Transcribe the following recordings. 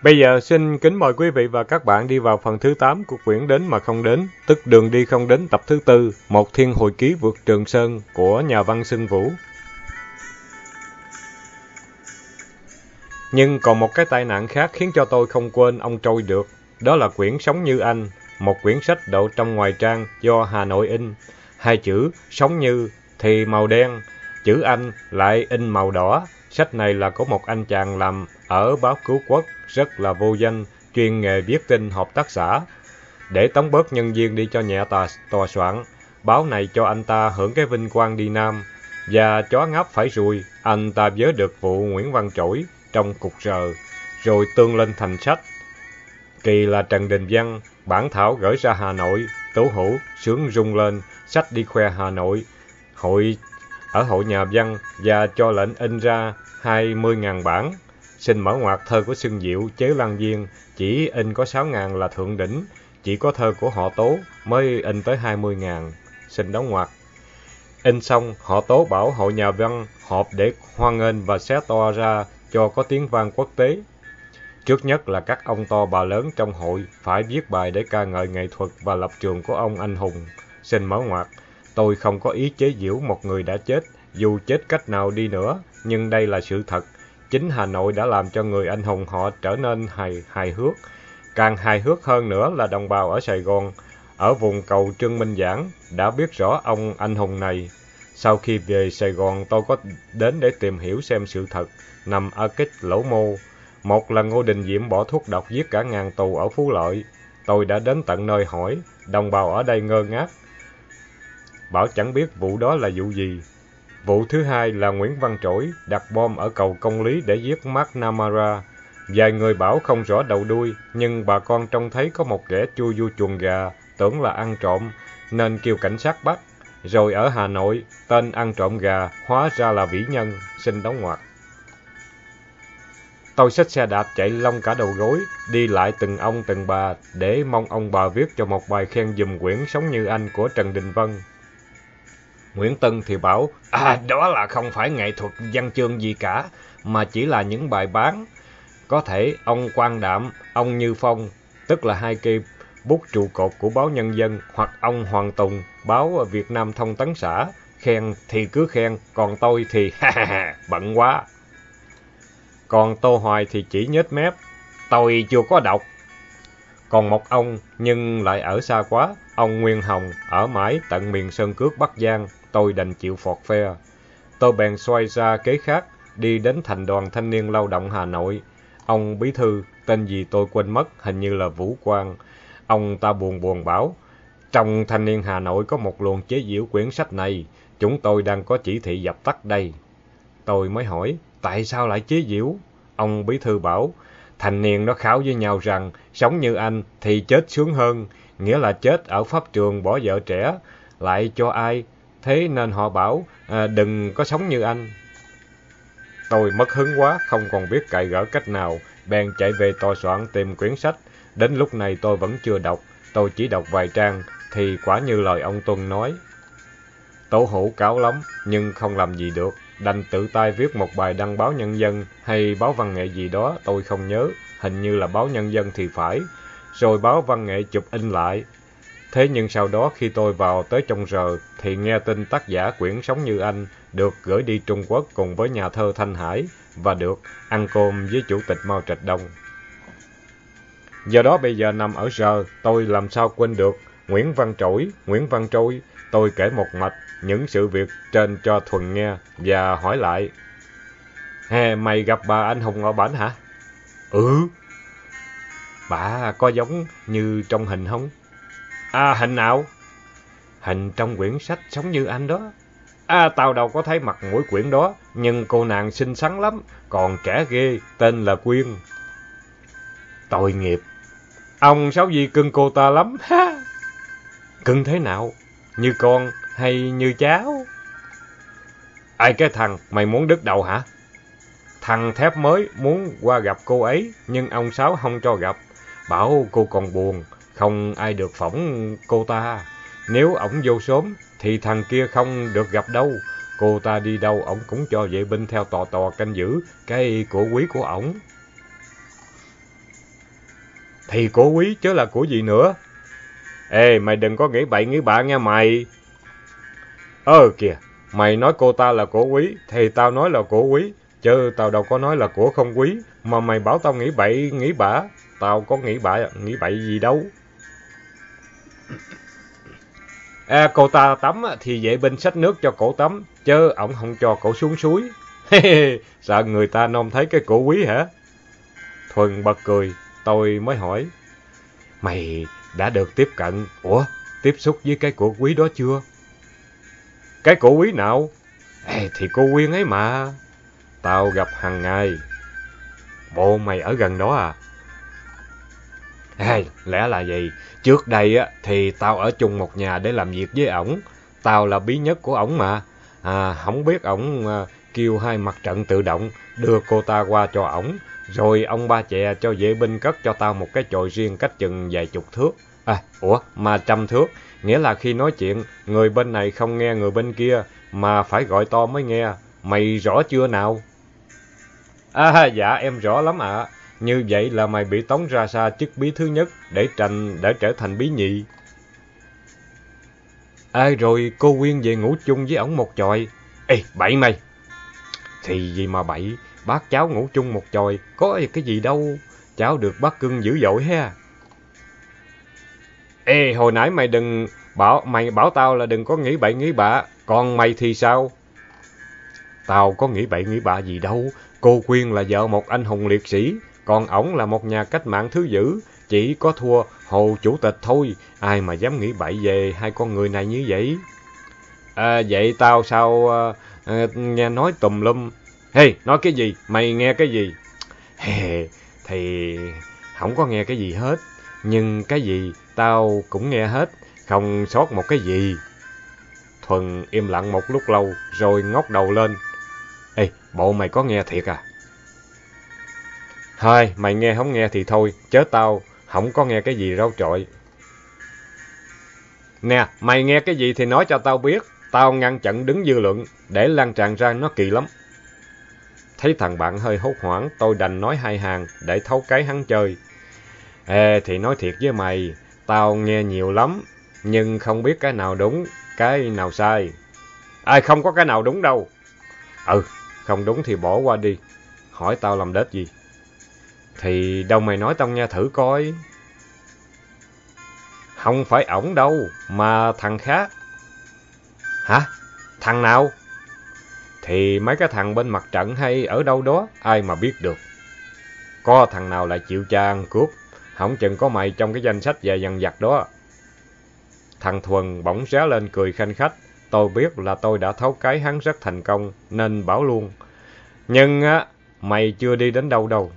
Bây giờ xin kính mời quý vị và các bạn đi vào phần thứ 8 của quyển Đến mà không đến, tức Đường đi không đến tập thứ 4, Một thiên hồi ký vượt Trường Sơn của nhà văn Xuân Vũ. Nhưng còn một cái tai nạn khác khiến cho tôi không quên ông trôi được, đó là quyển Sống Như Anh, một quyển sách đậu trong ngoài trang do Hà Nội in. Hai chữ Sống Như thì màu đen, chữ Anh lại in màu đỏ. Sách này là có một anh chàng làm ở báo Cứu Quốc, rất là vô danh, chuyên nghề viết tin hợp tác xã. Để tống bớt nhân viên đi cho nhẹ tòa soạn, báo này cho anh ta hưởng cái vinh quang đi Nam. Và chó ngáp phải ruồi, anh ta vớ được vụ Nguyễn Văn Trỗi trong cục rờ, rồi tương lên thành sách. Kỳ là Trần Đình Văn, bản thảo gửi ra Hà Nội, Tố Hữu sướng rung lên, sách đi khoe Hà Nội, hội nhà văn và cho lệnh in ra 20.000 bản. Xin mở ngoặc thơ của Xuân Diệu, Chế Lan Viên, chỉ in có 6.000 là thượng đỉnh, chỉ có thơ của họ Tố mới in tới 20.000. Xin đóng ngoặc. In xong, họ Tố bảo hội nhà văn họp để hoan nghênh và xé to ra cho có tiếng vang quốc tế. Trước nhất là các ông to bà lớn trong hội phải viết bài để ca ngợi nghệ thuật và lập trường của ông anh hùng. Xin mở ngoặc. Tôi không có ý chế giễu một người đã chết, dù chết cách nào đi nữa, nhưng đây là sự thật. Chính Hà Nội đã làm cho người anh hùng họ trở nên hài hước. Càng hài hước hơn nữa là đồng bào ở Sài Gòn, ở vùng cầu Trương Minh Giảng, đã biết rõ ông anh hùng này. Sau khi về Sài Gòn, tôi có đến để tìm hiểu xem sự thật nằm ở cái lỗ mô. Một là Ngô Đình Diệm bỏ thuốc độc giết cả ngàn tù ở Phú Lợi. Tôi đã đến tận nơi hỏi, đồng bào ở đây ngơ ngác, bảo chẳng biết vụ đó là vụ gì. Vụ thứ hai là Nguyễn Văn Trỗi đặt bom ở cầu Công Lý để giết McNamara. Vài người bảo không rõ đầu đuôi, nhưng bà con trông thấy có một kẻ chui vô chuồng gà, tưởng là ăn trộm, nên kêu cảnh sát bắt. Rồi ở Hà Nội, tên ăn trộm gà hóa ra là vĩ nhân, xin đóng ngoặc. Tôi xách xe đạp chạy lông cả đầu gối, đi lại từng ông từng bà để mong ông bà viết cho một bài khen giùm quyển Sống Như Anh của Trần Đình Vân. Nguyễn Tân thì bảo, đó là không phải nghệ thuật văn chương gì cả, mà chỉ là những bài bán. Có thể ông Quang Đạm, ông Như Phong, tức là hai cây bút trụ cột của báo Nhân dân, hoặc ông Hoàng Tùng, báo Việt Nam Thông tấn xã, khen thì cứ khen, còn tôi thì bận quá. Còn Tô Hoài thì chỉ nhếch mép, tôi chưa có đọc. Còn một ông, nhưng lại ở xa quá, ông Nguyên Hồng, ở mãi tận miền Sơn Cước Bắc Giang, tôi đành chịu phọt phe. Tôi bèn xoay ra kế khác, đi đến Thành đoàn Thanh niên Lao động Hà Nội. Ông bí thư, tên gì tôi quên mất, hình như là Vũ Quang. Ông ta buồn bảo, trong Thanh niên Hà Nội có một luồng chế giễu quyển sách này, chúng tôi đang có chỉ thị dập tắt đây. Tôi mới hỏi, tại sao lại chế giễu? Ông bí thư bảo, thanh niên nó kháo với nhau rằng, sống như anh thì chết sướng hơn, nghĩa là chết ở pháp trường bỏ vợ trẻ, lại cho ai, thế nên họ bảo, đừng có sống như anh. Tôi mất hứng quá, không còn biết cạy gỡ cách nào, bèn chạy về tòa soạn tìm quyển sách. Đến lúc này tôi vẫn chưa đọc, tôi chỉ đọc vài trang, thì quả như lời ông Tuân nói. Tố Hữu cáo lắm, nhưng không làm gì được, đành tự tay viết một bài đăng báo Nhân dân hay báo Văn nghệ gì đó, tôi không nhớ, hình như là báo Nhân dân thì phải, rồi báo Văn nghệ chụp in lại. Thế nhưng sau đó khi tôi vào tới trong rờ, thì nghe tin tác giả quyển Sống Như Anh được gửi đi Trung Quốc cùng với nhà thơ Thanh Hải và được ăn cơm với chủ tịch Mao Trạch Đông. Do đó bây giờ nằm ở rờ, tôi làm sao quên được Nguyễn Văn Trỗi. Tôi kể một mạch những sự việc trên cho Thuần nghe và hỏi lại, mày gặp bà anh hùng ở bển hả? Ừ. Bà có giống như trong hình không? Hình nào? Hình trong quyển sách Sống Như Anh đó. Tao đâu có thấy mặt mũi quyển đó, nhưng cô nàng xinh xắn lắm, còn trẻ ghê, tên là Quyên. Tội nghiệp. Ông Sáu Di cưng cô ta lắm. Cưng thế nào? Như con hay như cháu? Cái thằng, mày muốn đứt đầu hả? Thằng Thép mới muốn qua gặp cô ấy, nhưng ông Sáu không cho gặp. Bảo cô còn buồn, không ai được phỏng cô ta. Nếu ổng vô sớm, thì thằng kia không được gặp đâu. Cô ta đi đâu, ổng cũng cho vệ binh theo tò canh giữ cái của quý của ổng. Thì của Quý chứ là của gì nữa. Ê, mày đừng có nghĩ bậy nghĩ bạ nghe mày. Kìa, mày nói cô ta là của Quý, thì tao nói là của Quý, chứ tao đâu có nói là của không Quý, mà mày bảo tao nghĩ bậy nghĩ bạ, tao có nghĩ bậy gì đâu. Cô ta tắm thì vệ binh xách nước cho cổ tắm, chứ ổng không cho cổ xuống suối. Sợ người ta nôm thấy cái của Quý hả? Thuần bật cười, tôi mới hỏi, mày đã được tiếp xúc với cái của Quý đó chưa? Cái của Quý nào? Thì cô Quyên ấy mà. Tao gặp hàng ngày. Bộ mày ở gần đó à? Lẽ là gì? Trước đây thì tao ở chung một nhà để làm việc với ổng. Tao là bí nhất của ổng mà. Không biết ổng kêu hai mặt trận tự động đưa cô ta qua cho ổng. Rồi ông ba chè cho vệ binh cất cho tao một cái chòi riêng cách chừng vài chục thước. Mà 100 thước. Nghĩa là khi nói chuyện, người bên này không nghe người bên kia, mà phải gọi to mới nghe. Mày rõ chưa nào? Dạ em rõ lắm ạ. Như vậy là mày bị tống ra xa chức bí thứ nhất để trở thành bí nhì. Rồi cô Quyên về ngủ chung với ổng một chòi. Bậy mày! Thì gì mà bậy, bác cháu ngủ chung một chòi, có cái gì đâu. Cháu được bác cưng dữ dội ha. Hồi nãy mày bảo tao là đừng có nghĩ bậy nghĩ bạ, còn mày thì sao? Tao có nghĩ bậy nghĩ bạ gì đâu, cô Quyên là vợ một anh hùng liệt sĩ, còn ổng là một nhà cách mạng thứ dữ, chỉ có thua Hồ Chủ tịch thôi, ai mà dám nghĩ bậy về hai con người này như vậy? Vậy tao sao nghe nói tùm lum. Nói cái gì? Mày nghe cái gì? Thì không có nghe cái gì hết, nhưng cái gì tao cũng nghe hết, không sót một cái gì. Thuần im lặng một lúc lâu, rồi ngóc đầu lên. Bộ mày có nghe thiệt à? Mày nghe không nghe thì thôi, chớ tao không có nghe cái gì rau trọi. Nè, mày nghe cái gì thì nói cho tao biết, tao ngăn chặn đứng dư luận, để lan tràn ra nó kỳ lắm. Thấy thằng bạn hơi hốt hoảng, tôi đành nói hai hàng để thấu cái hắn chơi. Thì nói thiệt với mày, tao nghe nhiều lắm, nhưng không biết cái nào đúng, cái nào sai. Không có cái nào đúng đâu. Không đúng thì bỏ qua đi. Hỏi tao làm đết gì? Thì đâu mày nói tao nghe thử coi. Không phải ổng đâu, mà thằng khác. Hả? Thằng nào? Thì mấy cái thằng bên mặt trận hay ở đâu đó, ai mà biết được. Có thằng nào lại chịu cha ăn cướp, không chừng có mày trong cái danh sách về dằn vặt đó. Thằng Thuần bỗng ré lên cười khanh khách. Tôi biết là tôi đã thấu cái hắn rất thành công, nên bảo luôn. Nhưng mày chưa đi đến đâu đâu.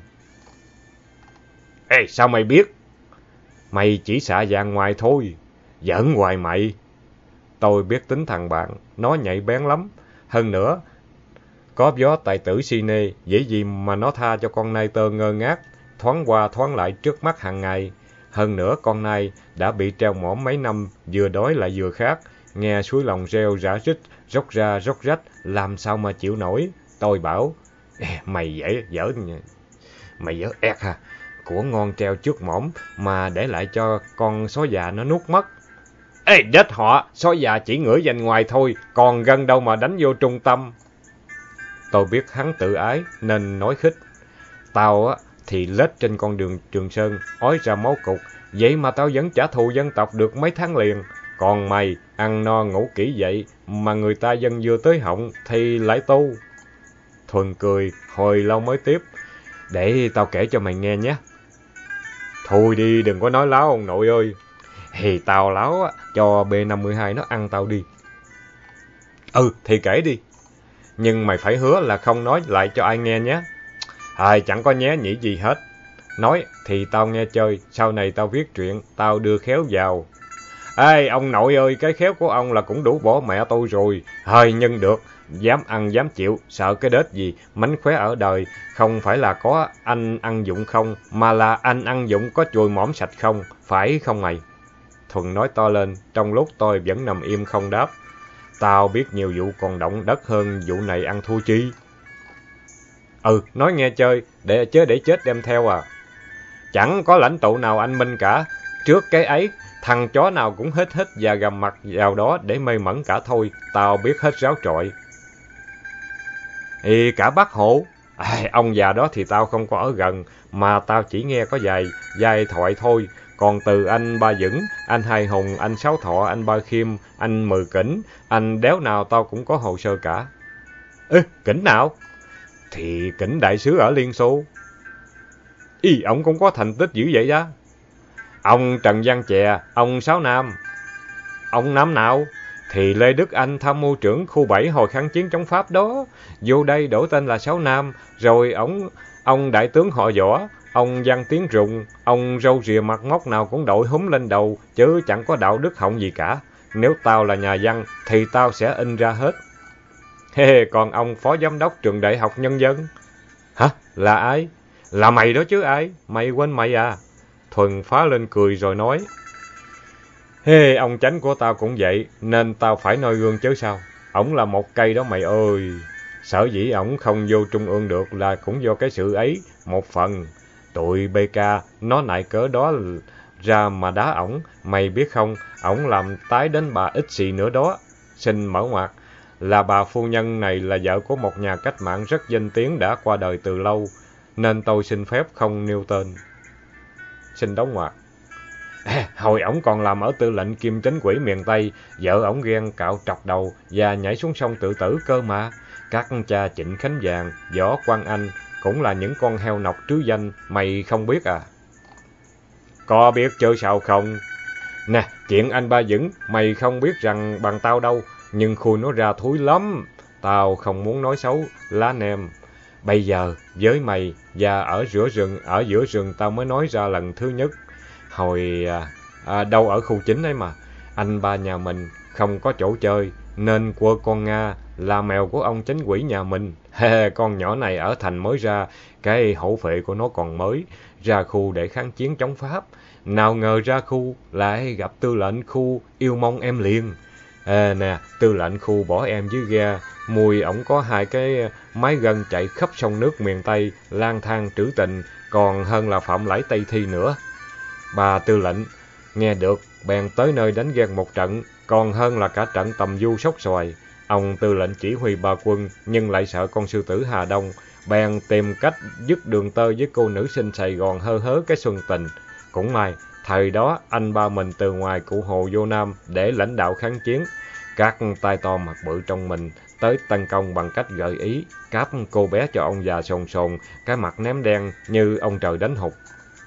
Sao mày biết? Mày chỉ xạ dạng ngoài thôi, giỡn hoài mày. Tôi biết tính thằng bạn, nó nhạy bén lắm. Hơn nữa, có gió tài tử Cine, dễ gì mà nó tha cho con nai tơ ngơ ngác, thoáng qua thoáng lại trước mắt hàng ngày. Hơn nữa, con nai đã bị treo mõm mấy năm, vừa đói lại vừa khát, nghe suối lòng reo rã rít, róc ra róc rách, làm sao mà chịu nổi. Tôi bảo, mày dở ẹt à, của ngon treo trước mõm mà để lại cho con sói già nó nuốt mất. Chết họ, sói già chỉ ngửi danh ngoài thôi, còn gân đâu mà đánh vô trung tâm. Tôi biết hắn tự ái nên nói khích. Tao thì lết trên con đường Trường Sơn, ói ra máu cục, vậy mà tao vẫn trả thù dân tộc được mấy tháng liền. Còn mày, ăn no ngủ kỹ vậy, mà người ta dâng dưa tới họng thì lại tu. Thuần cười, hồi lâu mới tiếp. Để tao kể cho mày nghe nhé. Thôi đi, đừng có nói láo ông nội ơi. Tao láo cho B52 nó ăn tao đi. Thì kể đi. Nhưng mày phải hứa là không nói lại cho ai nghe nhé. Chẳng có nhé nhỉ gì hết. Nói thì tao nghe chơi, sau này tao viết truyện, tao đưa khéo vào. Ông nội ơi, cái khéo của ông là cũng đủ bỏ mẹ tôi rồi. Nhưng được, dám ăn dám chịu, sợ cái đết gì, mánh khóe ở đời. Không phải là có anh ăn dụng không, mà là anh ăn dụng có chùi mõm sạch không, phải không mày? Thuần nói to lên, trong lúc tôi vẫn nằm im không đáp. Tao biết nhiều vụ còn động đất hơn vụ này ăn thua chi. Nói nghe chơi, để chết đem theo à. Chẳng có lãnh tụ nào anh minh cả. Trước cái ấy, thằng chó nào cũng hít và gầm mặt vào đó để mê mẩn cả thôi. Tao biết hết ráo trọi. Cả Bác Hộ. Ông già đó thì tao không có ở gần, mà tao chỉ nghe có vài thoại thôi. Còn từ anh Ba Dững, anh Hai Hùng, anh Sáu Thọ, anh Ba Khiêm, anh Mười Kỉnh, anh đéo nào tao cũng có hồ sơ cả. Kỉnh nào? Thì Kỉnh đại sứ ở Liên Xô. Ông cũng có thành tích dữ vậy đó. Ông Trần Văn Chè, ông Sáu Nam. Ông Nam nào? Thì Lê Đức Anh, tham mưu trưởng khu 7 hồi kháng chiến chống Pháp đó. Vô đây đổi tên là Sáu Nam. Rồi ông đại tướng họ Võ, ông Văn Tiến Rụng, ông râu rìa mặt móc nào cũng đội húm lên đầu, chứ chẳng có đạo đức họng gì cả. Nếu tao là nhà văn, thì tao sẽ in ra hết. Còn ông phó giám đốc trường Đại học Nhân dân? Hả? Là ai? Là mày đó chứ ai? Mày quên mày à? Thuần phá lên cười rồi nói. Ông Chánh của tao cũng vậy, nên tao phải noi gương chứ sao. Ổng là một cây đó mày ơi. Sở dĩ ổng không vô Trung ương được là cũng do cái sự ấy, một phần. Tụi BK nó nại cỡ đó ra mà đá ổng. Mày biết không, ổng làm tái đến bà ít xì nữa đó. Xin mở ngoặt, là bà phu nhân này là vợ của một nhà cách mạng rất danh tiếng đã qua đời từ lâu, nên tôi xin phép không nêu tên. Xin đóng ngoặt. Hồi ổng còn làm ở tư lệnh Kim Chánh Quỹ miền Tây, vợ ổng ghen cạo trọc đầu và nhảy xuống sông tự tử cơ mà. Các cha Trịnh Khánh Vàng, Võ Quang Anh cũng là những con heo nọc trứ danh, mày không biết à? Có biết chơi sao không? Nè, chuyện anh Ba Dững, mày không biết rằng bằng tao đâu, nhưng khui nó ra thúi lắm. Tao không muốn nói xấu, lá nem. Bây giờ, với mày, và ở giữa rừng tao mới nói ra lần thứ nhất. Hồi đâu ở khu 9 ấy mà, anh Ba nhà mình không có chỗ chơi, nên quơ con Nga là mèo của ông Chánh Quỹ nhà mình. Con nhỏ này ở thành mới ra, cái hổ phệ của nó còn mới, ra khu để kháng chiến chống Pháp. Nào ngờ ra khu lại gặp tư lệnh khu yêu mong em liền. Nè, tư lệnh khu bỏ em dưới ghe, mùi ổng có 2 cái máy gân chạy khắp sông nước miền Tây, lang thang trữ tình, còn hơn là phạm lãi Tây Thi nữa. Bà tư lệnh nghe được, bèn tới nơi đánh ghen một trận, còn hơn là cả trận tầm du sốc xoài. Ông tư lệnh chỉ huy 3 quân, nhưng lại sợ con sư tử Hà Đông, bèn tìm cách dứt đường tơ với cô nữ sinh Sài Gòn hơ hớ cái xuân tình. Cũng may, thời đó anh Ba mình từ ngoài Cụ Hồ vô Nam để lãnh đạo kháng chiến. Các tay to mặt bự trong mình tới tấn công bằng cách gợi ý, cáp cô bé cho ông già sồn sồn, cái mặt ném đen như ông trời đánh hụt.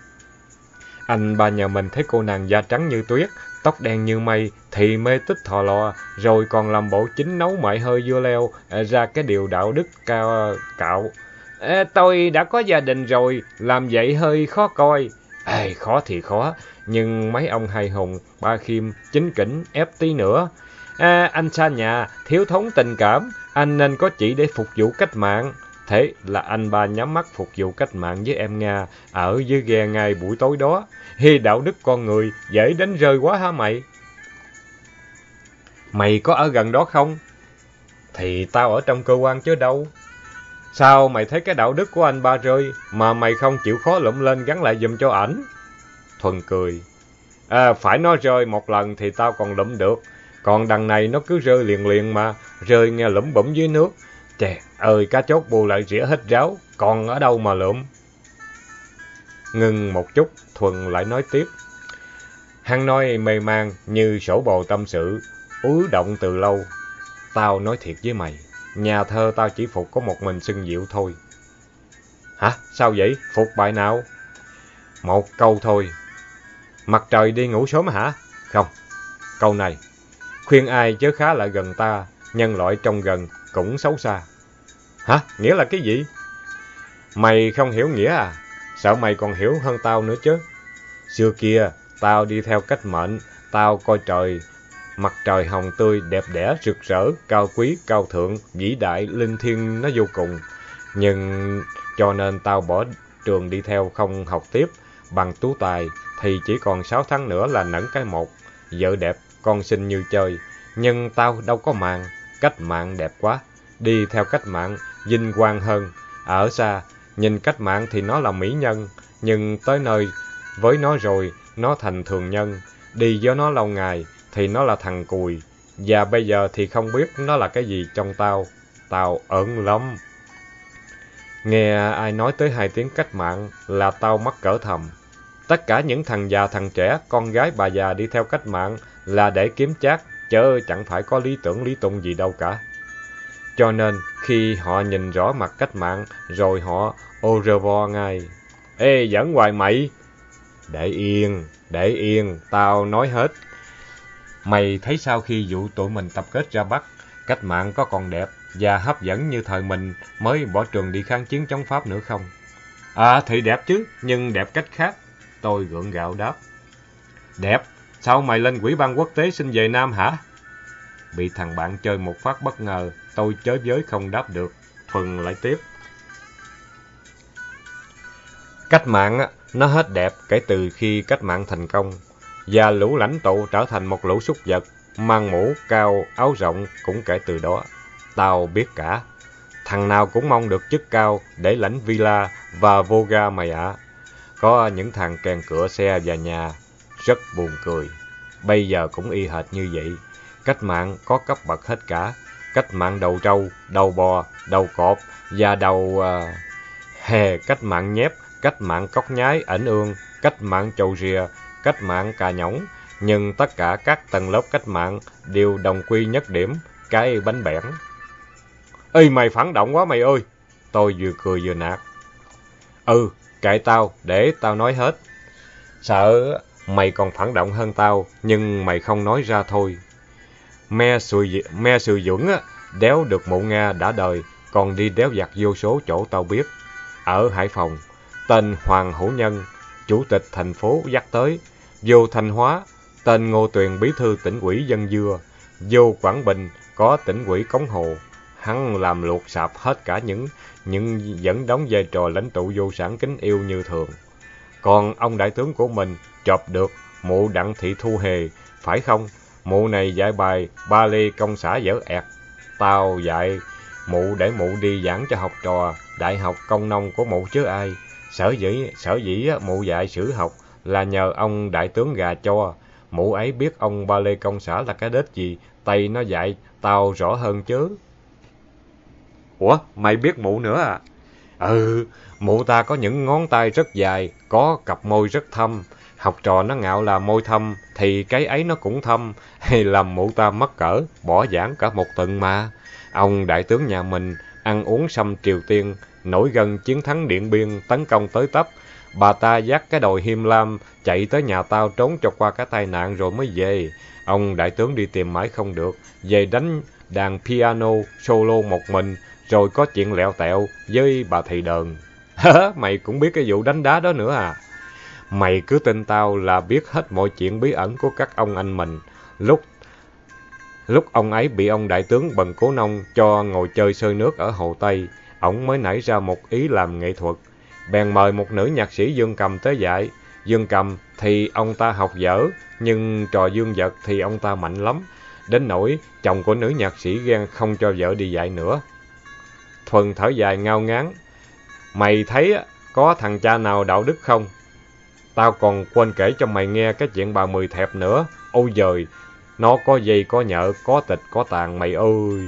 Anh Ba nhà mình thấy cô nàng da trắng như tuyết, tóc đen như mây, thì mê tích thò lò, rồi còn làm bộ chín nấu mại hơi dưa leo, ra cái điều đạo đức cao cạo. Tôi đã có gia đình rồi, làm vậy hơi khó coi. Khó thì khó, nhưng mấy ông Hai Hùng, Ba Khiêm, Chính Kỉnh ép tí nữa. Anh xa nhà, thiếu thốn tình cảm, anh nên có chị để phục vụ cách mạng. Thế là anh Ba nhắm mắt phục vụ cách mạng với em Nga, ở dưới ghe ngay buổi tối đó. Đạo đức con người, dễ đánh rơi quá hả mày? Mày có ở gần đó không? Thì tao ở trong cơ quan chứ đâu. Sao mày thấy cái đạo đức của anh Ba rơi, mà mày không chịu khó lụm lên gắn lại giùm cho ảnh? Thuần cười. Phải nó rơi một lần thì tao còn lụm được. Còn đằng này nó cứ rơi liền liền mà, rơi nghe lủm bủm dưới nước. Chè ơi, cá chốt bù lại rỉa hết ráo, còn ở đâu mà lượm. Ngừng một chút, Thuần lại nói tiếp. Hắn nói mê man như sổ bồ tâm sự, ứ động từ lâu. Tao nói thiệt với mày, nhà thơ tao chỉ phục có một mình Xuân Diệu thôi. Hả? Sao vậy? Phục bài nào? Một câu thôi. Mặt trời đi ngủ sớm hả? Không. Câu này. Khuyên ai chớ khá lại gần ta, nhân loại trong gần cũng xấu xa. Hả? Nghĩa là cái gì? Mày không hiểu nghĩa à? Sợ mày còn hiểu hơn tao nữa chứ. Xưa kia, tao đi theo cách mệnh, tao coi trời, mặt trời hồng tươi, đẹp đẽ, rực rỡ, cao quý, cao thượng, vĩ đại, linh thiêng nó vô cùng. Nhưng cho nên tao bỏ trường đi theo không học tiếp, bằng tú tài, thì chỉ còn 6 tháng nữa là nẫn cái một. Vợ đẹp, con xinh như chơi. Nhưng tao đâu có màng, cách mạng đẹp quá. Đi theo cách mạng, vinh quang hơn. Ở xa, nhìn cách mạng thì nó là mỹ nhân. nhưng tới nơi với nó rồi, nó thành thường nhân. Đi với nó lâu ngày thì nó là thằng cùi, và bây giờ thì không biết nó là cái gì trong tao. Tao ớn lắm. Nghe ai nói tới 2 tiếng cách mạng là tao mắc cỡ thầm. Tất cả những thằng già thằng trẻ, con gái bà già đi theo cách mạng là để kiếm chác, chớ chẳng phải có lý tưởng lý tung gì đâu cả. Cho nên khi họ nhìn rõ mặt cách mạng rồi họ au revoir ngay. Ê, giỡn hoài mày! Để yên, tao nói hết. Mày thấy sao khi vụ tụi mình tập kết ra Bắc, cách mạng có còn đẹp và hấp dẫn như thời mình mới bỏ trường đi kháng chiến chống Pháp nữa không? À thì đẹp chứ, nhưng đẹp cách khác. Tôi gượng gạo đáp. Đẹp? Sao mày lên Ủy ban quốc tế xin về Nam hả? Bị thằng bạn chơi một phát bất ngờ, tôi chới với không đáp được. Thuần lại tiếp. Cách mạng nó hết đẹp kể từ khi cách mạng thành công, và lũ lãnh tụ trở thành một lũ súc vật, mang mũ cao, áo rộng cũng kể từ đó. Tao biết cả. Thằng nào cũng mong được chức cao để lãnh villa và Volga mày ạ. Có những thằng kèn cửa xe và nhà, rất buồn cười. Bây giờ cũng y hệt như vậy. Cách mạng có cấp bậc hết cả. Cách mạng đầu trâu, đầu bò, đầu cọp và đầu... cách mạng nhép, cách mạng cóc nhái, ảnh ương, cách mạng chầu rìa, cách mạng cà nhõng. Nhưng tất cả các tầng lớp cách mạng đều đồng quy nhất điểm, cái bánh bẻn. Ê, mày phản động quá mày ơi! Tôi vừa cười vừa nạt. Ừ, kệ tao, để tao nói hết. Sợ mày còn phản động hơn tao, nhưng mày không nói ra thôi. Me Sùi Dũng đéo được mụ Nga đã đời, còn đi đéo giặt vô số chỗ tao biết. Ở Hải Phòng, tên Hoàng Hữu Nhân, chủ tịch thành phố dắt tới. Vô Thanh Hóa, tên Ngô Tuyền, bí thư tỉnh ủy Dân Dưa. Vô Quảng Bình, có tỉnh ủy Cống Hồ. Hắn làm luộc sạp hết cả những vẫn đóng vai trò lãnh tụ vô sản kính yêu như thường. Còn ông đại tướng của mình chộp được mụ Đặng Thị Thu Hề, phải không? Mụ này dạy bài ba lê công xã dở ẹt. Tao dạy mụ để mụ đi giảng cho học trò đại học công nông của mụ chứ ai. Sở dĩ mụ dạy sử học là nhờ ông đại tướng gà cho. Mụ ấy biết ông ba lê công xã là cái đết gì, tay nó dạy tao rõ hơn chứ. Ủa, mày biết mụ nữa à? Ừ, mụ ta có những ngón tay rất dài, có cặp môi rất thâm. Học trò nó ngạo là môi thâm, thì cái ấy nó cũng thâm. Hay làm mụ ta mắc cỡ, bỏ giảng cả một tuần mà. Ông đại tướng nhà mình ăn uống xăm Triều Tiên, nổi gần chiến thắng Điện Biên, tấn công tới tấp. Bà ta dắt cái đồi Hiêm Lam, chạy tới nhà tao trốn cho qua cái tai nạn rồi mới về. Ông đại tướng đi tìm mãi không được, về đánh đàn piano solo một mình, rồi có chuyện lẹo tẹo với bà thầy đờn. Mày cũng biết cái vụ đánh đá đó nữa à? Mày cứ tin tao là biết hết mọi chuyện bí ẩn của các ông anh mình. Lúc ông ấy bị ông đại tướng Bần Cố Nông cho ngồi chơi sơi nước ở Hồ Tây, ổng mới nảy ra một ý làm nghệ thuật. Bèn mời một nữ nhạc sĩ dương cầm tới dạy. Dương cầm thì ông ta học dở, nhưng trò dương vật thì ông ta mạnh lắm. Đến nỗi chồng của nữ nhạc sĩ ghen không cho vợ đi dạy nữa. Thuần thở dài ngao ngán. Mày thấy có thằng cha nào đạo đức không? Tao còn quên kể cho mày nghe cái chuyện bà Mười Thẹp nữa. Ôi giời, nó có dây có nhợ, có tịch có tàn mày ơi.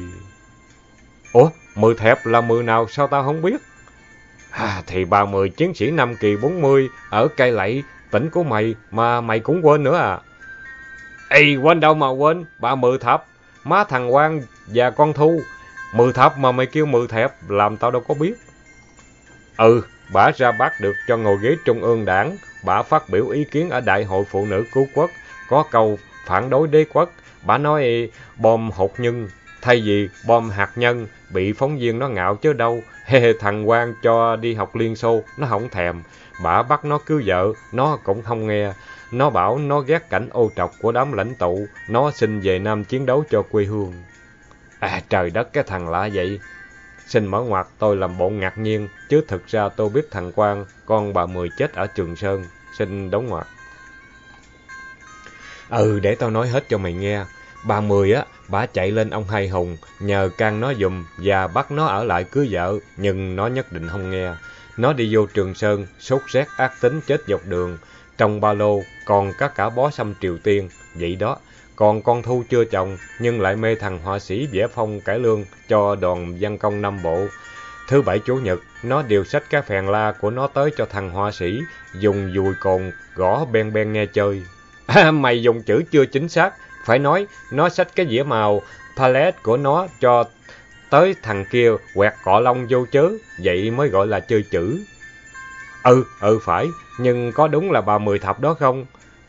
Ủa, Mười Thẹp là Mười nào sao tao không biết? Thì bà Mười chiến sĩ năm kỳ 40 ở Cây Lậy, tỉnh của mày mà mày cũng quên nữa à? Ê, quên đâu mà quên, bà Mười Thập, má thằng Quang và con Thu. Mười Thập mà mày kêu Mười Thẹp, làm tao đâu có biết. Ừ, bả ra Bác được cho ngồi ghế Trung ương Đảng, bả phát biểu ý kiến ở Đại hội Phụ nữ Cứu Quốc, có câu phản đối đế quốc. Bả nói bom hạt nhân thay vì bom hạt nhân, bị phóng viên nó ngạo chứ đâu. Thằng Quang cho đi học Liên Xô, nó không thèm. Bả bắt nó cưới vợ, nó cũng không nghe. Nó bảo nó ghét cảnh ô trọc của đám lãnh tụ, nó xin về Nam chiến đấu cho quê hương. À trời đất, cái thằng lạ vậy. Xin mở ngoặt, tôi làm bộ ngạc nhiên, chứ thực ra tôi biết thằng Quang, con bà Mười chết ở Trường Sơn. Xin đóng ngoặt. Để tao nói hết cho mày nghe. Bà Mười bả chạy lên ông Hai Hùng, nhờ can nó giùm và bắt nó ở lại cưới vợ, nhưng nó nhất định không nghe. Nó đi vô Trường Sơn, sốt rét ác tính chết dọc đường. Trong ba lô còn có cả bó sâm Triều Tiên, vậy đó. Còn con Thu chưa chồng, nhưng lại mê thằng họa sĩ vẽ phong cải lương cho đoàn văn công Nam Bộ. Thứ bảy chủ nhật, nó đều xách cái phèn la của nó tới cho thằng họa sĩ, dùng dùi cồn gõ ben ben nghe chơi. Mày dùng chữ chưa chính xác, phải nói nó xách cái dĩa màu palette của nó cho tới thằng kia quẹt cọ lông vô chớ, vậy mới gọi là chơi chữ. Phải, nhưng có đúng là bà Mười Thập đó không?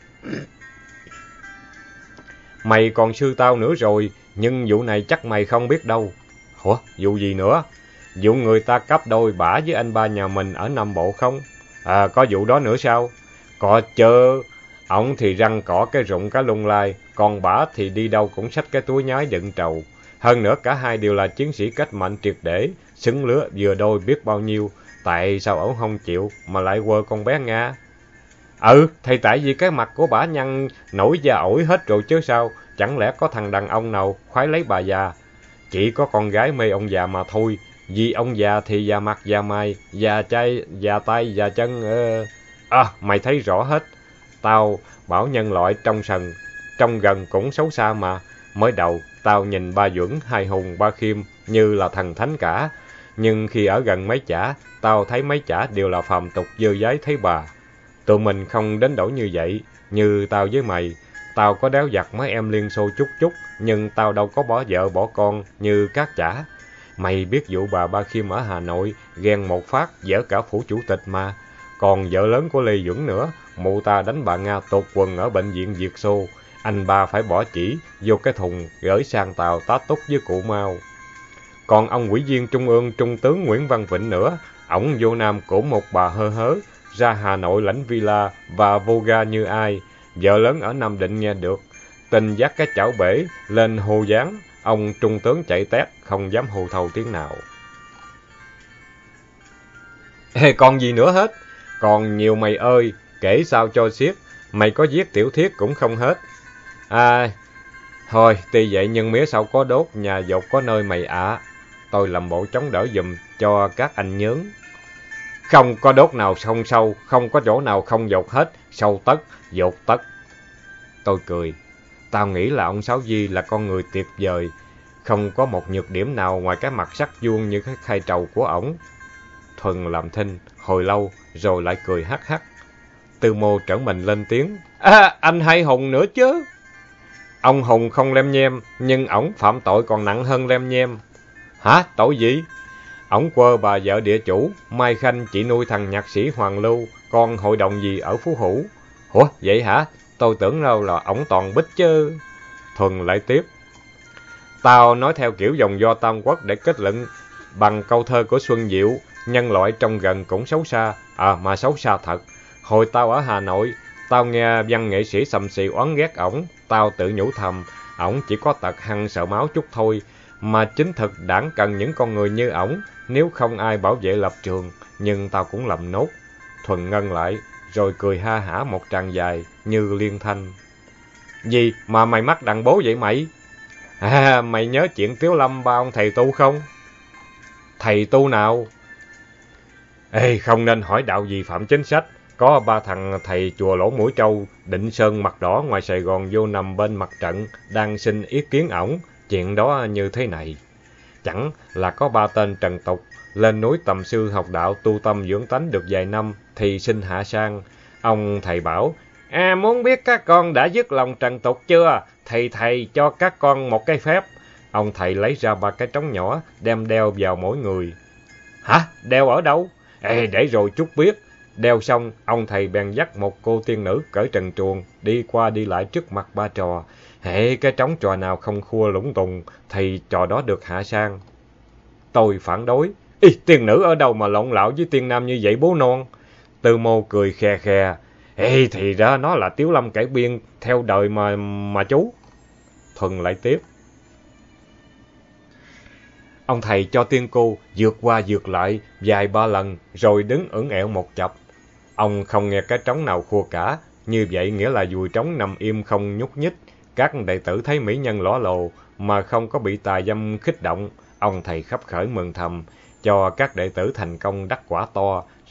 Mày còn sư tao nữa rồi, nhưng vụ này chắc mày không biết đâu. Ủa, vụ gì nữa? Vụ người ta cắp đôi bả với anh ba nhà mình ở Nam Bộ không? À, có vụ đó nữa sao? Có chớ, ổng thì răng cỏ cái rụng cá lung lai, còn bả thì đi đâu cũng xách cái túi nhái đựng trầu. Hơn nữa cả hai đều là chiến sĩ cách mạng triệt để, xứng lứa vừa đôi biết bao nhiêu. Tại sao ổng không chịu mà lại quơ con bé Nga? Thì tại vì cái mặt của bả nhăn nổi da ổi hết rồi chứ sao? Chẳng lẽ có thằng đàn ông nào khoái lấy bà già? Chỉ có con gái mê ông già mà thôi. Vì ông già thì già mặt già mày, già tay, già tay, già chân. Mày thấy rõ hết. Tao bảo nhân loại trong gần cũng xấu xa mà. Mới đầu tao nhìn ba Duẩn, hai Hùng, ba Khiêm như là thần thánh cả. Nhưng khi ở gần mấy chả, tao thấy mấy chả đều là phàm tục dơ dái thấy bà. Tụi mình không đến đổi như vậy. Như tao với mày, tao có đéo giặt mấy em Liên Xô chút chút, nhưng tao đâu có bỏ vợ bỏ con như các chả. Mày biết vụ bà Ba Khiêm ở Hà Nội, ghen một phát dở cả phủ chủ tịch mà. Còn vợ lớn của Lê Duẩn nữa, mụ ta đánh bà Nga tột quần ở bệnh viện Việt Xô. Anh ba phải bỏ chỉ vô cái thùng gửi sang Tàu tá túc với cụ Mao. Còn ông ủy viên Trung ương Trung tướng Nguyễn Văn Vịnh nữa, ổng vô Nam của một bà hơ hớ, ra Hà Nội lãnh villa và vô ga như ai. Vợ lớn ở Nam Định nghe được, tình dắt cái chảo bể lên hô giáng, ông trung tướng chạy tét, không dám hô thầu tiếng nào. Còn gì nữa hết? Còn nhiều mày ơi, kể sao cho xiết, mày có viết tiểu thuyết cũng không hết. Thôi, tuy vậy nhưng mía sau có đốt, nhà dột có nơi mày ạ. Tôi làm bộ chống đỡ giùm cho các anh nhớn. Không có đốt nào không sâu, không có chỗ nào không dột hết, sâu tất, dột tất. Tôi cười. Tao nghĩ là ông Sáu Di là con người tuyệt vời, không có một nhược điểm nào ngoài cái mặt sắc vuông như cái khay trầu của ổng. Thuần làm thinh, hồi lâu, rồi lại cười hắc hắc. Tư Mô trở mình lên tiếng. Anh hay Hùng nữa chứ. Ông Hùng không lem nhem, nhưng ổng phạm tội còn nặng hơn lem nhem. Hả? Tội gì? Ổng quơ bà vợ địa chủ, Mai Khanh chỉ nuôi thằng nhạc sĩ Hoàng Lưu, con hội đồng gì ở Phú Hữu. Ủa, vậy hả? Tôi tưởng đâu là ổng toàn bích chứ. Thuần lại tiếp. Tao nói theo kiểu dòng do Tam Quốc để kết luận bằng câu thơ của Xuân Diệu, nhân loại trong gần cũng xấu xa, mà xấu xa thật. Hồi tao ở Hà Nội, tao nghe văn nghệ sĩ xầm xì oán ghét ổng, tao tự nhủ thầm, ổng chỉ có tật hăng sợ máu chút thôi, mà chính thực đảng cần những con người như ổng, nếu không ai bảo vệ lập trường, nhưng tao cũng lầm nốt. Thuần ngân lại, rồi cười ha hả một tràng dài như liên thanh. Gì mà mày mắc đàn bố vậy mày? Mày nhớ chuyện Tiếu Lâm ba ông thầy tu không? Thầy tu nào? Không nên hỏi đạo vi phạm chính sách. Có ba thằng thầy chùa Lỗ Mũi Trâu, Định Sơn mặt đỏ ngoài Sài Gòn vô nằm bên mặt trận, đang xin ý kiến ổng. Chuyện đó như thế này. Chẳng là có ba tên trần tục, lên núi tầm sư học đạo tu tâm dưỡng tánh được vài năm, thì xin hạ sang. Ông thầy bảo, muốn biết các con đã dứt lòng trần tục chưa? Thì thầy cho các con một cái phép. Ông thầy lấy ra ba cái trống nhỏ, đem đeo vào mỗi người. Hả? Đeo ở đâu? Để rồi chút biết. Đeo xong, ông thầy bèn dắt một cô tiên nữ cởi trần truồng, đi qua đi lại trước mặt ba trò. Cái trống trò nào không khua lũng tùng, thì trò đó được hạ sang. Tôi phản đối. Tiên nữ ở đâu mà lộn lạo với tiên nam như vậy bố non? Tư Mô cười khe khe. Thì ra nó là Tiếu Lâm cải biên theo đời mà chú. Thuần lại tiếp. Ông thầy cho tiên cô vượt qua vượt lại vài ba lần, rồi đứng ưỡn ẹo một chập. Ông không nghe cái trống nào khua cả, như vậy nghĩa là dùi trống nằm im không nhúc nhích. Các đệ tử thấy mỹ nhân lõ lồ mà không có bị tà dâm khích động. Ông thầy khấp khởi mừng thầm, cho các đệ tử thành công đắc quả to,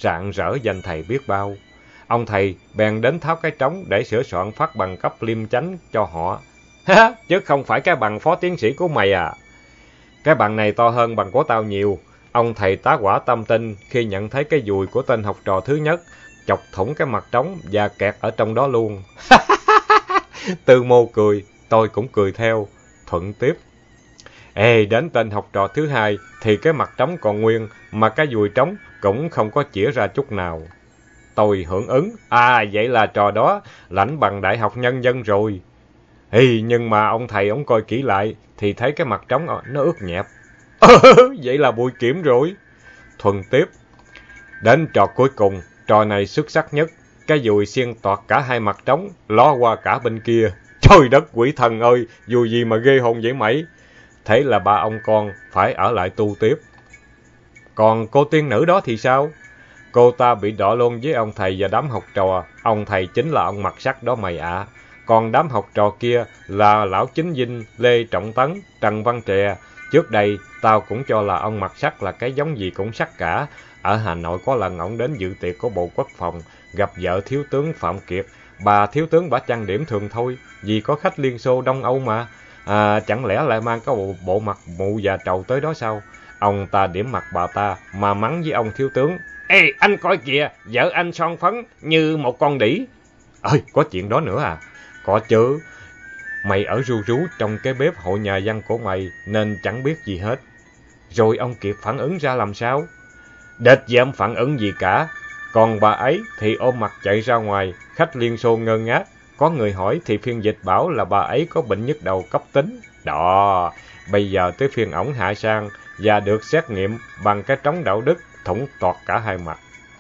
rạng rỡ danh thầy biết bao. Ông thầy bèn đến tháo cái trống để sửa soạn phát bằng cấp liêm chánh cho họ. Chứ không phải cái bằng phó tiến sĩ của mày à? Cái bằng này to hơn bằng của tao nhiều. Ông thầy tá hỏa tâm tinh khi nhận thấy cái dùi của tên học trò thứ nhất, chọc thủng cái mặt trống và kẹt ở trong đó luôn. Tư Mô cười, tôi cũng cười theo. Thuận tiếp. Đến tên học trò thứ hai thì cái mặt trống còn nguyên, mà cái dùi trống cũng không có chĩa ra chút nào. Tôi hưởng ứng. Vậy là trò đó lãnh bằng Đại học Nhân dân rồi. Nhưng mà ông thầy ông coi kỹ lại thì thấy cái mặt trống nó ướt nhẹp. Vậy là Bùi Kiểm rồi. Thuần tiếp. Đến trò cuối cùng, trò này xuất sắc nhất. Cái dùi xiên toạc cả hai mặt trống, ló qua cả bên kia. Trời đất quỷ thần ơi, dùi gì mà ghê hồn vậy mày? Thế là ba ông con phải ở lại tu tiếp. Còn cô tiên nữ đó thì sao? Cô ta bị đọ luôn với ông thầy và đám học trò. Ông thầy chính là ông mặt sắt đó mày ạ. Còn đám học trò kia là Lão Chính Vinh, Lê Trọng Tấn, Trần Văn Trè. Trước đây, tao cũng cho là ông mặt sắt là cái giống gì cũng sắt cả. Ở Hà Nội có lần ổng đến dự tiệc của Bộ Quốc phòng, gặp vợ thiếu tướng Phạm Kiệt. Bà thiếu tướng bả trang điểm thường thôi, vì có khách Liên Xô Đông Âu mà. Chẳng lẽ lại mang cái bộ mặt mụ già trầu tới đó sao? Ông ta điểm mặt bà ta mà mắng với ông thiếu tướng. Anh coi kìa, vợ anh son phấn như một con đĩ. Có chuyện đó nữa à? Có chứ. Mày ở ru rú trong cái bếp hội nhà văn của mày nên chẳng biết gì hết. Rồi ông Kiệt phản ứng ra làm sao? Đệt dám phản ứng gì cả. Còn bà ấy thì ôm mặt chạy ra ngoài, khách Liên Xô ngơ ngác. Có người hỏi thì phiên dịch bảo là bà ấy có bệnh nhức đầu cấp tính. Đó, bây giờ tới phiên ổng hạ sang và được xét nghiệm bằng cái trống đạo đức, thủng toạc cả hai mặt.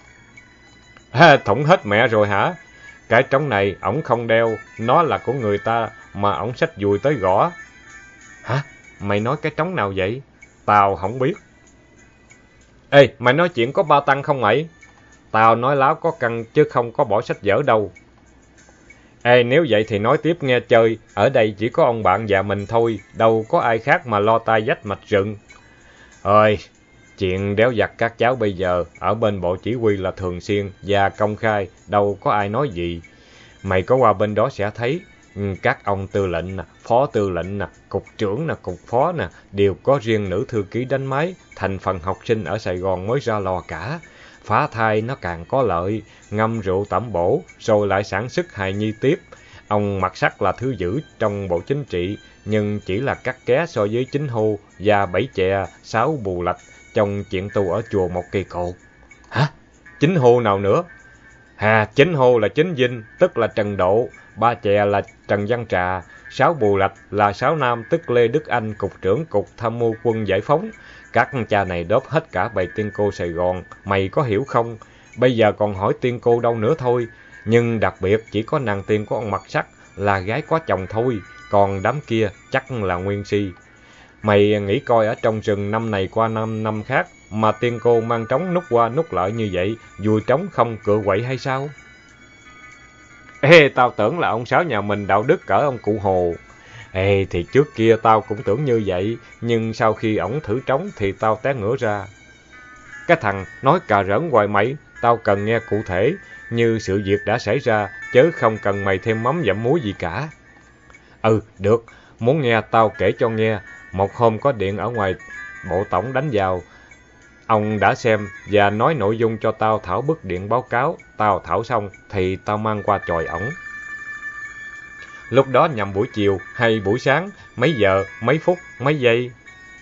Thủng hết mẹ rồi hả? Cái trống này ổng không đeo, nó là của người ta mà ổng xách dùi tới gõ. Hả? Mày nói cái trống nào vậy? Tao không biết. Mày nói chuyện có bao tăng không mày? Tao nói láo có căn chứ không có bỏ sách vở đâu. Nếu vậy thì nói tiếp nghe chơi, ở đây chỉ có ông bạn và mình thôi, đâu có ai khác mà lo tai vách mạch rừng. Chuyện đéo giặt các cháu bây giờ, ở bên bộ chỉ huy là thường xuyên và công khai, đâu có ai nói gì. Mày có qua bên đó sẽ thấy, các ông tư lệnh nè, phó tư lệnh nè, cục trưởng nè, cục phó nè, đều có riêng nữ thư ký đánh máy, thành phần học sinh ở Sài Gòn mới ra lò cả. Phá thai nó càng có lợi, ngâm rượu tẩm bổ, rồi lại sản xuất hài nhi tiếp. Ông mặt sắt là thứ dữ trong bộ chính trị, nhưng chỉ là cắt ké so với Chính Hô và Bảy Chè, Sáu Bù Lạch trong chuyện tu ở chùa Một Kỳ Cột. Hả? Chính Hô nào nữa? Chính Hô là Chính Vinh, tức là Trần Độ, Ba Chè là Trần Văn Trà, Sáu Bù Lạch là Sáu Nam, tức Lê Đức Anh, cục trưởng cục tham mưu quân giải phóng. Các cha này đốp hết cả bầy tiên cô Sài Gòn, mày có hiểu không? Bây giờ còn hỏi tiên cô đâu nữa thôi. Nhưng đặc biệt chỉ có nàng tiên của ông mặt sắt là gái có chồng thôi, còn đám kia chắc là nguyên si. Mày nghĩ coi ở trong rừng năm này qua năm khác mà tiên cô mang trống nút qua nút lại như vậy, dùi trống không cựa quậy hay sao? Tao tưởng là ông Sáu nhà mình đạo đức cỡ ông cụ Hồ. Thì trước kia tao cũng tưởng như vậy, nhưng sau khi ổng thử trống thì tao té ngửa ra. Cái thằng nói cà rỡn hoài mày, tao cần nghe cụ thể, như sự việc đã xảy ra, chớ không cần mày thêm mắm dặm muối gì cả. Được, muốn nghe tao kể cho nghe. Một hôm có điện ở ngoài bộ tổng đánh vào. Ông đã xem và nói nội dung cho tao thảo bức điện báo cáo. Tao thảo xong thì tao mang qua chòi ổng. Lúc đó nhằm buổi chiều hay buổi sáng, mấy giờ, mấy phút, mấy giây?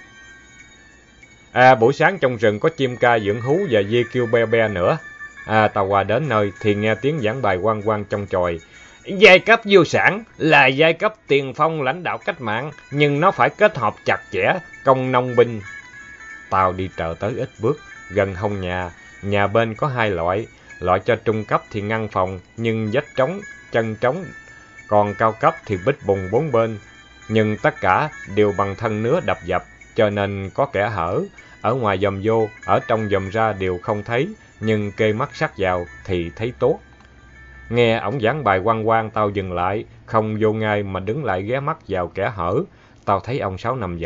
Buổi sáng trong rừng có chim ca dưỡng hú và dê kêu be be nữa. Tao qua đến nơi thì nghe tiếng giảng bài oang oang trong chòi. Giai cấp vô sản là giai cấp tiền phong lãnh đạo cách mạng, nhưng nó phải kết hợp chặt chẽ công nông binh. Tao đi trờ tới ít bước, gần hông nhà bên có hai loại cho trung cấp thì ngăn phòng nhưng vách trống, chân trống, còn cao cấp thì bích bùng bốn bên, nhưng tất cả đều bằng thân nứa đập dập, cho nên có kẻ hở, ở ngoài dòm vô, ở trong dòm ra đều không thấy, nhưng kê mắt sát vào thì thấy tốt. Nghe ổng giảng bài oang oang, tao dừng lại, không vô ngay mà đứng lại ghé mắt vào kẻ hở. Tao thấy ông Sáu nằm võng,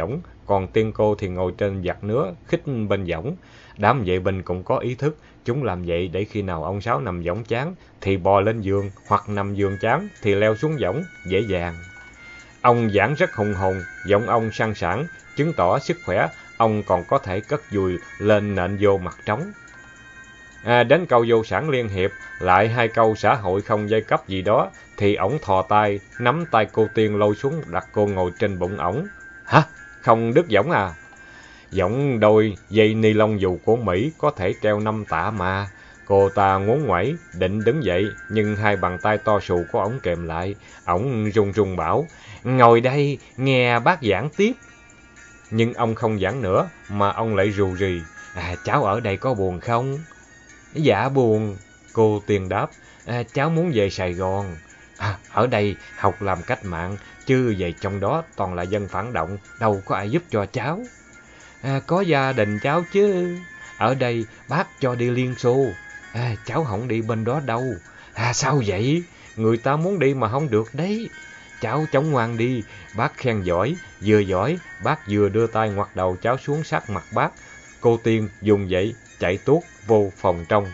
còn tiên cô thì ngồi trên vạt nứa, khích bên võng. Đám vệ binh cũng có ý thức, chúng làm vậy để khi nào ông Sáu nằm võng chán thì bò lên giường, hoặc nằm giường chán thì leo xuống võng, dễ dàng. Ông giảng rất hùng hồn, giọng ông sang sảng, chứng tỏ sức khỏe, ông còn có thể cất dùi lên nện vô mặt trống. Đến câu vô sản liên hiệp, lại 2 câu xã hội không giai cấp gì đó, thì ổng thò tay, nắm tay cô Tiên lôi xuống đặt cô ngồi trên bụng ổng. Hả? Không đứt võng à? Võng đôi dây ni lông dù của Mỹ có thể treo 5 tạ mà. Cô ta ngốn ngoẩy, định đứng dậy, nhưng 2 bàn tay to xù của ổng kèm lại. Ổng run run bảo, ngồi đây, nghe bác giảng tiếp. Nhưng ông không giảng nữa, mà ông lại rù rì. Cháu ở đây có buồn không? Dạ buồn, cô Tiên đáp. Cháu muốn về Sài Gòn. Ở đây học làm cách mạng, chứ về trong đó toàn là dân phản động, đâu có ai giúp cho cháu. Có gia đình cháu chứ. Ở đây bác cho đi Liên Xô. Cháu không đi bên đó đâu. Sao vậy? Người ta muốn đi mà không được đấy. Cháu chống ngoan đi, bác khen giỏi, bác vừa đưa tay ngoặt đầu cháu xuống sát mặt bác. Cô Tiên dùng dậy, chạy tuốt vô phòng trong.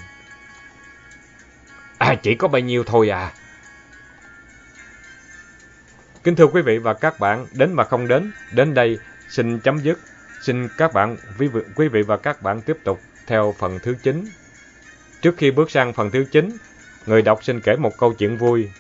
Chỉ có bao nhiêu thôi à? Kính thưa quý vị và các bạn, đến mà không đến đây xin chấm dứt. Xin quý vị và các bạn tiếp tục theo phần thứ 9. Trước khi bước sang phần thứ 9, người đọc xin kể một câu chuyện vui.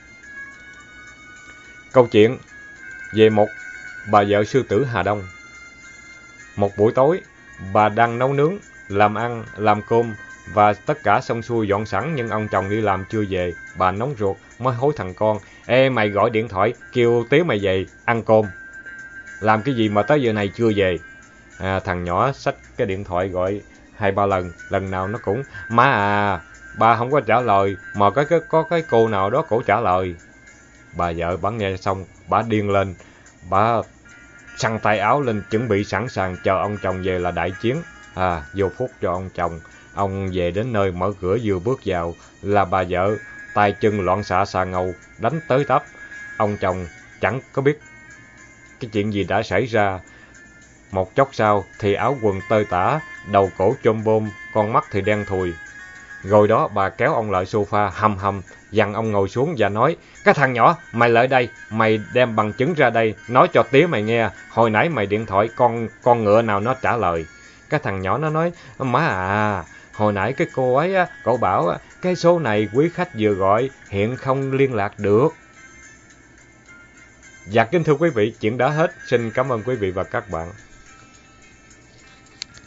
Câu chuyện về một bà vợ sư tử Hà Đông. Một buổi tối, bà đang nấu nướng, làm ăn, làm cơm và tất cả xong xuôi dọn sẵn, nhưng ông chồng đi làm chưa về. Bà nóng ruột mới hối thằng con, ê mày gọi điện thoại kêu Tía mày về ăn cơm. Làm cái gì mà tới giờ này chưa về? Thằng nhỏ xách cái điện thoại gọi 2-3 lần, lần nào nó cũng má à, ba không có trả lời, mà có cái cô nào đó cổ trả lời. Bà vợ bà nghe xong, bà điên lên, bà xăng tay áo lên chuẩn bị sẵn sàng chờ ông chồng về là đại chiến. Vô phút cho ông chồng. Ông về đến nơi mở cửa vừa bước vào là bà vợ tay chân loạn xạ xà ngầu đánh tới tấp. Ông chồng chẳng có biết cái chuyện gì đã xảy ra. Một chốc sau thì áo quần tơi tả, đầu cổ chôm bôm, con mắt thì đen thùi. Rồi đó bà kéo ông lại sofa hầm dằn ông ngồi xuống và nói, cái thằng nhỏ, mày lại đây, mày đem bằng chứng ra đây, nói cho Tía mày nghe, hồi nãy mày điện thoại con ngựa nào nó trả lời. Cái thằng nhỏ nó nói, má à, hồi nãy cái cô ấy, cậu bảo cái số này quý khách vừa gọi, hiện không liên lạc được. Dạ kính thưa quý vị, chuyện đã hết, xin cảm ơn quý vị và các bạn.